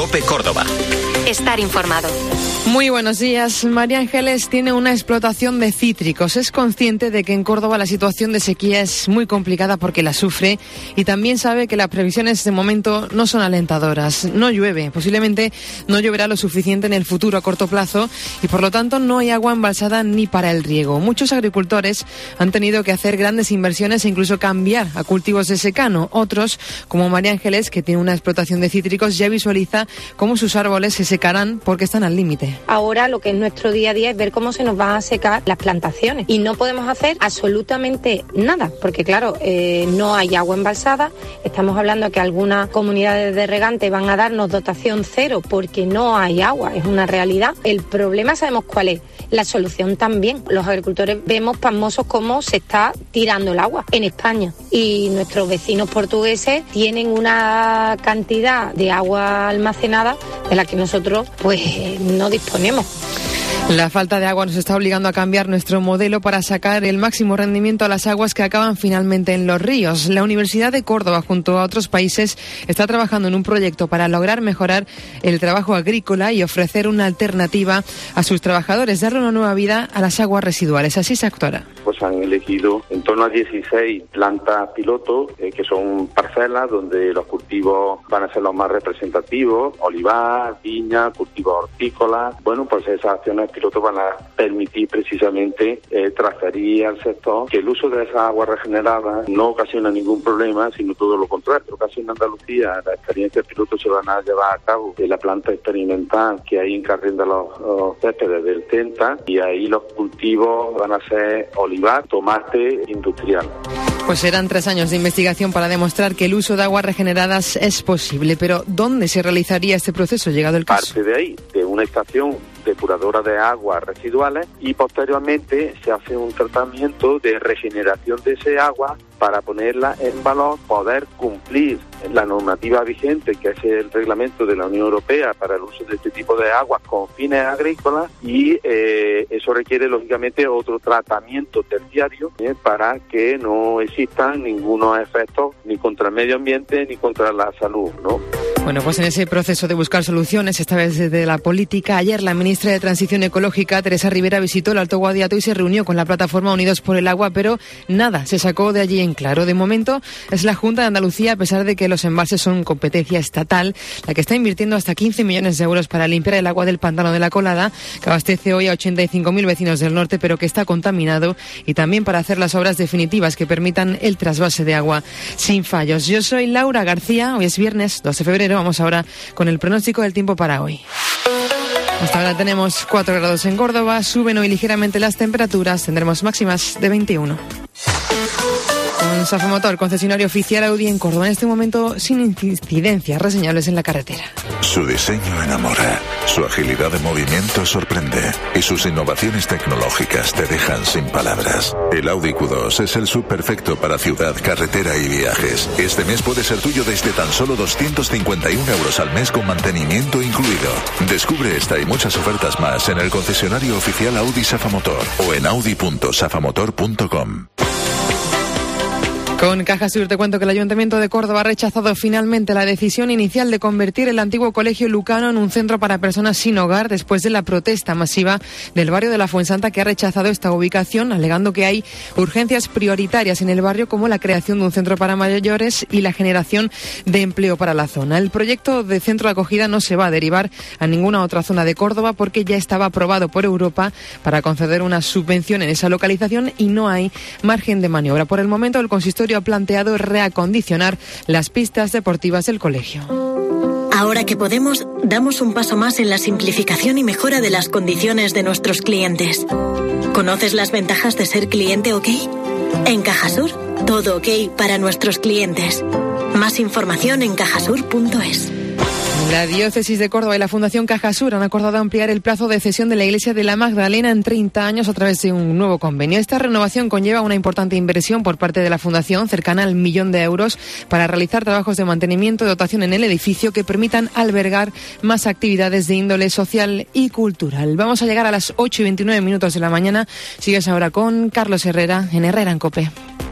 COPE Córdoba. Estar informado. Muy buenos días. María Ángeles tiene una explotación de cítricos. Es consciente de que en Córdoba la situación de sequía es muy complicada porque la sufre y también sabe que las previsiones de momento no son alentadoras. No llueve, posiblemente no lloverá lo suficiente en el futuro a corto plazo y por lo tanto no hay agua embalsada ni para el riego. Muchos agricultores han tenido que hacer grandes inversiones e incluso cambiar a cultivos de secano. Otros, como María Ángeles, que tiene una explotación de cítricos, ya visualiza cómo sus árboles se secarán porque están al límite. Ahora lo que es nuestro día a día es ver cómo se nos van a secar las plantaciones y no podemos hacer absolutamente nada porque claro, no hay agua embalsada. Estamos hablando de que algunas comunidades de regantes van a darnos dotación cero porque no hay agua, es una realidad. El problema sabemos cuál es, la solución también. Los agricultores vemos pasmosos cómo se está tirando el agua en España y nuestros vecinos portugueses tienen una cantidad de agua almacenada de la que nosotros pues no disponemos. La falta de agua nos está obligando a cambiar nuestro modelo para sacar el máximo rendimiento a las aguas que acaban finalmente en los ríos. La Universidad de Córdoba, junto a otros países, está trabajando en un proyecto para lograr mejorar el trabajo agrícola y ofrecer una alternativa a sus trabajadores, darle una nueva vida a las aguas residuales. Así se actuará. Pues han elegido en torno a 16 plantas piloto, que son parcelas donde los cultivos van a ser los más representativos, olivar, viña, cultivos hortícolas. Bueno, pues esas acciones piloto van a permitir precisamente transferir al sector que el uso de esas aguas regeneradas no ocasiona ningún problema, sino todo lo contrario. Casi en Andalucía las experiencias piloto se van a llevar a cabo en la planta experimental que hay en Carril de los Céspedes del Tenta, y ahí los cultivos van a ser olivar, tomate industrial. Pues serán 3 años de investigación para demostrar que el uso de aguas regeneradas es posible. Pero ¿dónde se realizaría este proceso, llegado el caso? Parte de ahí, de una estación depuradora de aguas residuales, y posteriormente se hace un tratamiento de regeneración de ese agua para ponerla en valor, poder cumplir la normativa vigente, que es el reglamento de la Unión Europea para el uso de este tipo de aguas con fines agrícolas, y eso requiere lógicamente otro tratamiento terciario para que no existan ningunos efectos ni contra el medio ambiente ni contra la salud, ¿no? Bueno, pues en ese proceso de buscar soluciones, esta vez desde la política, ayer la ministra de Transición Ecológica, Teresa Rivera, visitó el Alto Guadiato y se reunió con la plataforma Unidos por el Agua, pero nada se sacó de allí en claro. De momento es la Junta de Andalucía, a pesar de que los embalses son competencia estatal, la que está invirtiendo hasta 15 millones de euros para limpiar el agua del pantano de la Colada, que abastece hoy a 85.000 vecinos del norte, pero que está contaminado, y también para hacer las obras definitivas que permitan el trasvase de agua sin fallos. Yo soy Laura García, hoy es viernes 2 de febrero, vamos ahora con el pronóstico del tiempo para hoy. Hasta ahora tenemos 4 grados en Córdoba, suben hoy ligeramente las temperaturas, tendremos máximas de 21. Con Safamotor, concesionario oficial Audi en Córdoba, en este momento sin incidencias reseñables en la carretera. Su diseño enamora, su agilidad de movimiento sorprende y sus innovaciones tecnológicas te dejan sin palabras. El Audi Q2 es el sub perfecto para ciudad, carretera y viajes. Este mes puede ser tuyo desde tan solo 251 euros al mes con mantenimiento incluido. Descubre esta y muchas ofertas más en el concesionario oficial Audi Safamotor o en audi.safamotor.com. Con Cajasur te cuento que el Ayuntamiento de Córdoba ha rechazado finalmente la decisión inicial de convertir el antiguo Colegio Lucano en un centro para personas sin hogar después de la protesta masiva del barrio de la Fuensanta, que ha rechazado esta ubicación, alegando que hay urgencias prioritarias en el barrio como la creación de un centro para mayores y la generación de empleo para la zona. El proyecto de centro de acogida no se va a derivar a ninguna otra zona de Córdoba porque ya estaba aprobado por Europa para conceder una subvención en esa localización y no hay margen de maniobra. Por el momento el consistorio ha planteado reacondicionar las pistas deportivas del colegio. Ahora que podemos, damos un paso más en la simplificación y mejora de las condiciones de nuestros clientes. ¿Conoces las ventajas de ser cliente OK? En Cajasur, todo OK para nuestros clientes. Más información en cajasur.es. La Diócesis de Córdoba y la Fundación Cajasur han acordado ampliar el plazo de cesión de la Iglesia de la Magdalena en 30 años a través de un nuevo convenio. Esta renovación conlleva una importante inversión por parte de la Fundación, cercana al 1 millón de euros, para realizar trabajos de mantenimiento y dotación en el edificio que permitan albergar más actividades de índole social y cultural. Vamos a llegar a las 8:29 de la mañana. Sigues ahora con Carlos Herrera en Herrera en COPE.